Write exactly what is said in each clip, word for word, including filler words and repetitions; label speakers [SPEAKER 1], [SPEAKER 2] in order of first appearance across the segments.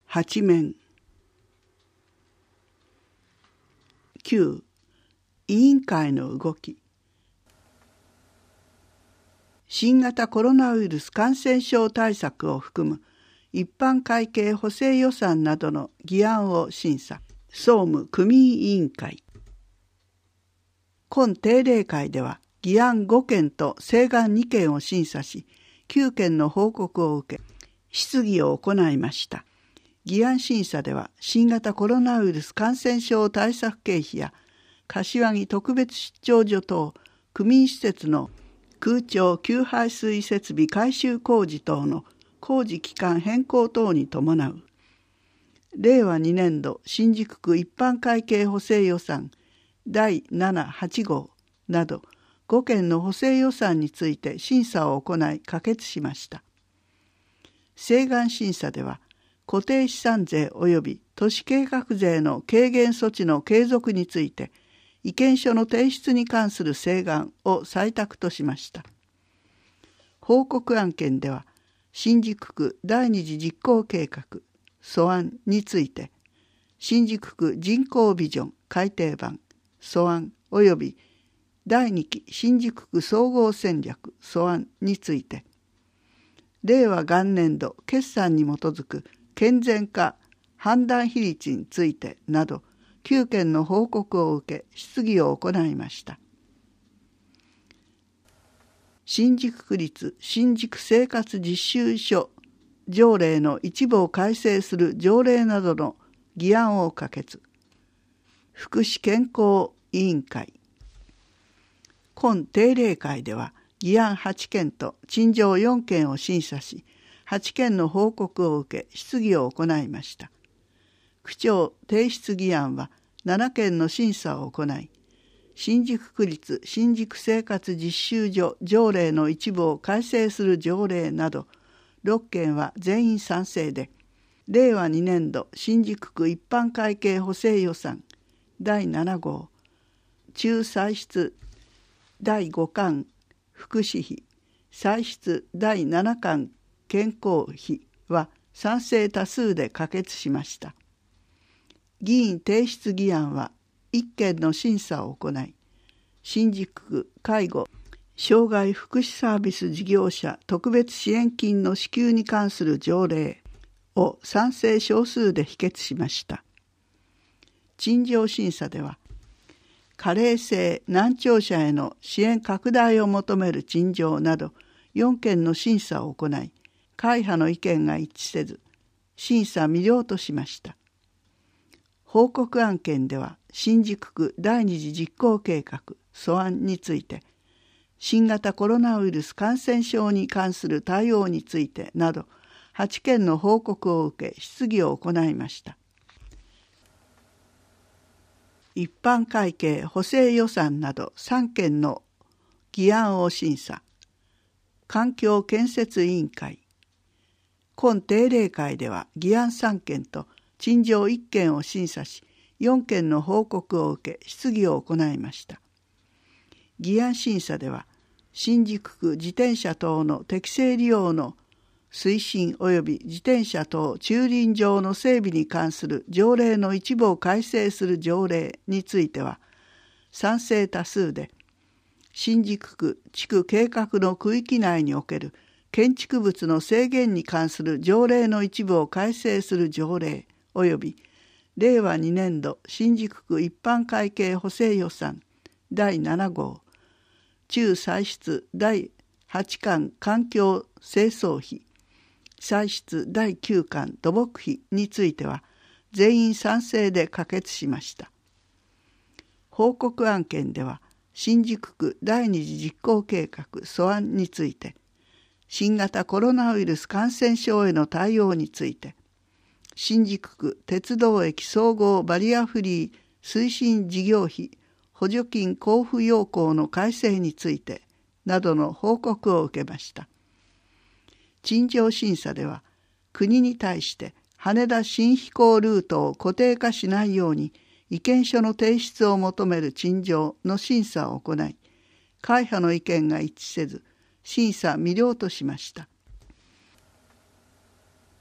[SPEAKER 1] 八面。きゅう委員会の動き。新型コロナウイルス感染症対策を含む一般会計補正予算などの議案を審査。総務組委員会。今定例会では議案ごけんと請願にけんを審査し、きゅうけんの報告を受け、質疑を行いました。議案審査では新型コロナウイルス感染症対策経費や柏木特別出張所等区民施設の空調給排水設備改修工事等の工事期間変更等に伴うれいわにねんど新宿区一般会計補正予算だいななはちごうなどごけんの補正予算について審査を行い可決しました。請願審査では固定資産税及び都市計画税の軽減措置の継続について意見書の提出に関する請願を採択としました。報告案件では新宿区第二次実行計画素案について新宿区人口ビジョン改訂版素案及びだいにき新宿区総合戦略素案についてれいわ元年度決算に基づく健全化判断比率についてなどきゅうけんの報告を受け質疑を行いました。新宿区立新宿生活実習所条例の一部を改正する条例などの議案を可決。福祉健康委員会。今定例会では議案はちけんと陳情よんけんを審査し、はちけんの報告を受け質疑を行いました。区長提出議案はななけんの審査を行い、新宿区立新宿生活実習所条例の一部を改正する条例などろっけんは全員賛成で、れいわにねんど新宿区一般会計補正予算だいななごう中歳出だいごかん福祉費歳出だいななかん健康費は賛成多数で可決しました。議員提出議案はいっけんの審査を行い、新宿区介護障害福祉サービス事業者特別支援金の支給に関する条例を賛成少数で否決しました。陳情審査では加齢性難聴者への支援拡大を求める陳情などよんけんの審査を行い、会派の意見が一致せず審査未了としました。報告案件では新宿区第二次実行計画素案について新型コロナウイルス感染症に関する対応についてなどはちけんの報告を受け質疑を行いました。一般会計補正予算などさんけんの議案を審査。環境建設委員会。今定例会では議案さんけんと陳情いっけんを審査し、よんけんの報告を受け質疑を行いました。議案審査では新宿区自転車等の適正利用の推進及び自転車等駐輪場の整備に関する条例の一部を改正する条例については賛成多数で、新宿区地区計画の区域内における建築物の制限に関する条例の一部を改正する条例及びれいわにねんど新宿区一般会計補正予算だいななごう中歳出だいはちかん環境清掃費歳出だいきゅうかん土木費については全員賛成で可決しました。報告案件では新宿区第二次実行計画素案について新型コロナウイルス感染症への対応について新宿区鉄道駅総合バリアフリー推進事業費補助金交付要項の改正についてなどの報告を受けました。陳情審査では国に対して羽田新飛行ルートを固定化しないように意見書の提出を求める陳情の審査を行い、会派の意見が一致せず審査未了としました。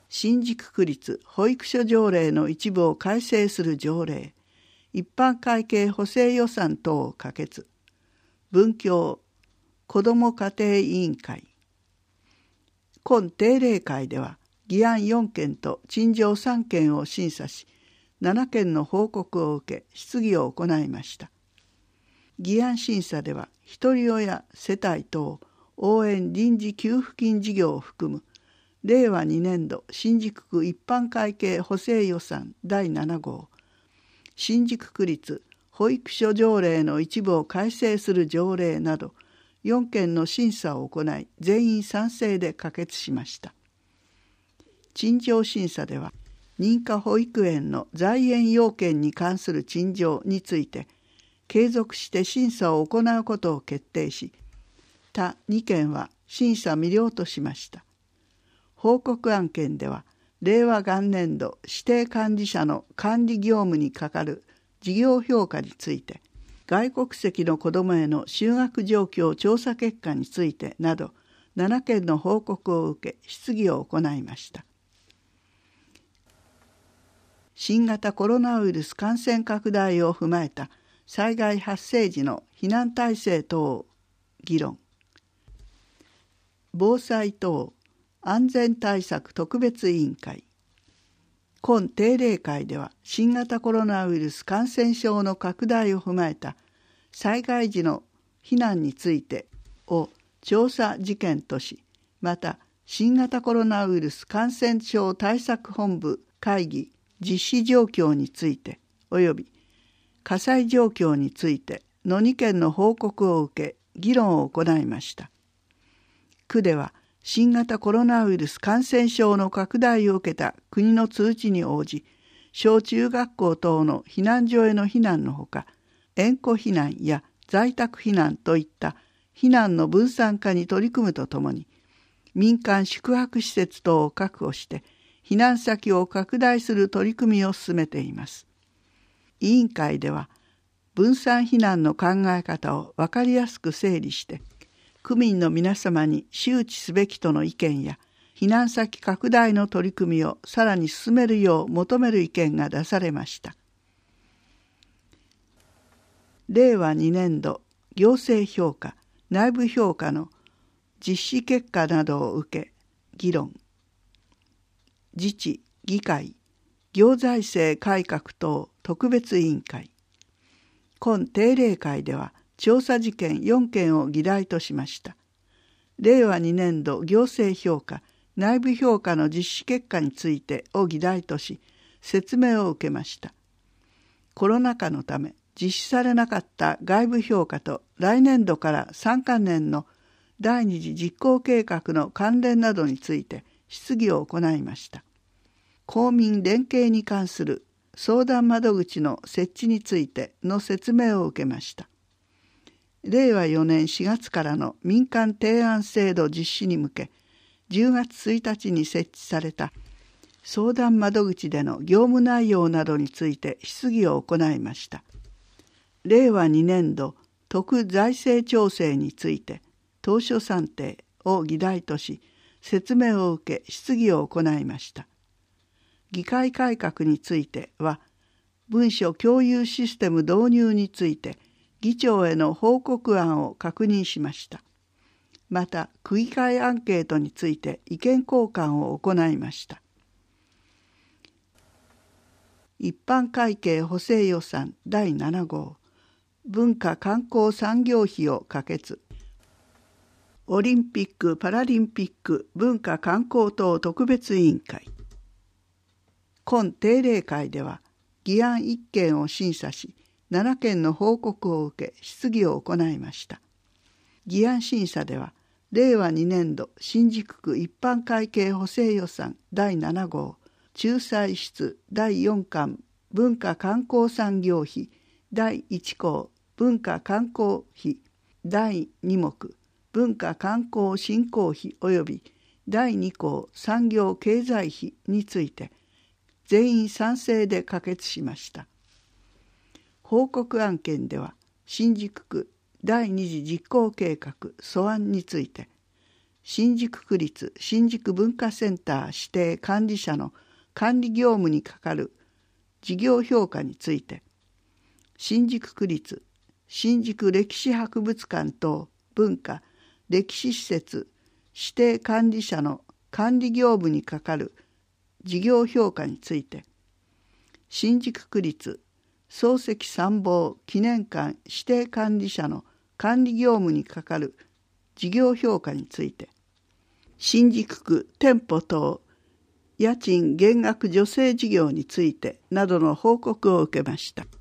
[SPEAKER 1] 新宿区立保育所条例の一部を改正する条例、一般会計補正予算等を可決。文教子ども家庭委員会。今定例会では議案よんけんと陳情さんけんを審査し、ななけんの報告を受け質疑を行いました。議案審査ではひとり親世帯等応援臨時給付金事業を含むれいわにねんど新宿区一般会計補正予算だいななごう、新宿区立保育所条例の一部を改正する条例などよんけんの審査を行い、全員賛成で可決しました。陳情審査では認可保育園の在園要件に関する陳情について継続して審査を行うことを決定し、他にけんは審査未了としました。報告案件では、令和元年度指定管理者の管理業務に係る事業評価について、外国籍の子どもへの就学状況調査結果についてなど、ななけんの報告を受け、質疑を行いました。新型コロナウイルス感染拡大を踏まえた災害発生時の避難体制等を議論。防災等安全対策特別委員会。今定例会では新型コロナウイルス感染症の拡大を踏まえた災害時の避難についてを調査事件とし、また新型コロナウイルス感染症対策本部会議実施状況についておよび火災状況についてのにけんの報告を受け議論を行いました。区では新型コロナウイルス感染症の拡大を受けた国の通知に応じ、小中学校等の避難所への避難のほか、縁故避難や在宅避難といった避難の分散化に取り組むとともに、民間宿泊施設等を確保して避難先を拡大する取り組みを進めています。委員会では、分散避難の考え方を分かりやすく整理して、区民の皆様に周知すべきとの意見や、避難先拡大の取り組みをさらに進めるよう求める意見が出されました。れいわにねんど行政評価、内部評価の実施結果などを受け、議論。自治、議会、行財政改革等特別委員会。今定例会では、調査事件よんけんを議題としました。れいわにねんど行政評価、内部評価の実施結果についてを議題とし、説明を受けました。コロナ禍のため実施されなかった外部評価と来年度からさんかねんの第二次実行計画の関連などについて質疑を行いました。公民連携に関する相談窓口の設置についての説明を受けました。れいわよねんしがつからの民間提案制度実施に向け、じゅうがつついたちに設置された相談窓口での業務内容などについて質疑を行いました。れいわにねんど特財政調整について当初算定を議題とし、説明を受け質疑を行いました。議会改革については、文書共有システム導入について議長への報告案を確認しました。また、区議会アンケートについて意見交換を行いました。一般会計補正予算だいななごう、文化観光産業費を可決。オリンピック・パラリンピック文化観光等特別委員会。今定例会では、議案いっけんを審査し、ななけんの報告を受け質疑を行いました。議案審査では、れいわにねんど新宿区一般会計補正予算だいななごう、仲裁室だいよんかん文化観光産業費だいいちこう文化観光費だいにもく文化観光振興費及びだいにこう産業経済費について全員賛成で可決しました。報告案件では新宿区第二次実行計画素案について新宿区立新宿文化センター指定管理者の管理業務にかかる事業評価について、新宿区立新宿歴史博物館等文化歴史施設指定管理者の管理業務にかかる事業評価について、新宿区立漱石参謀記念館指定管理者の管理業務にかかる事業評価について、新宿区店舗等家賃減額助成事業についてなどの報告を受けました。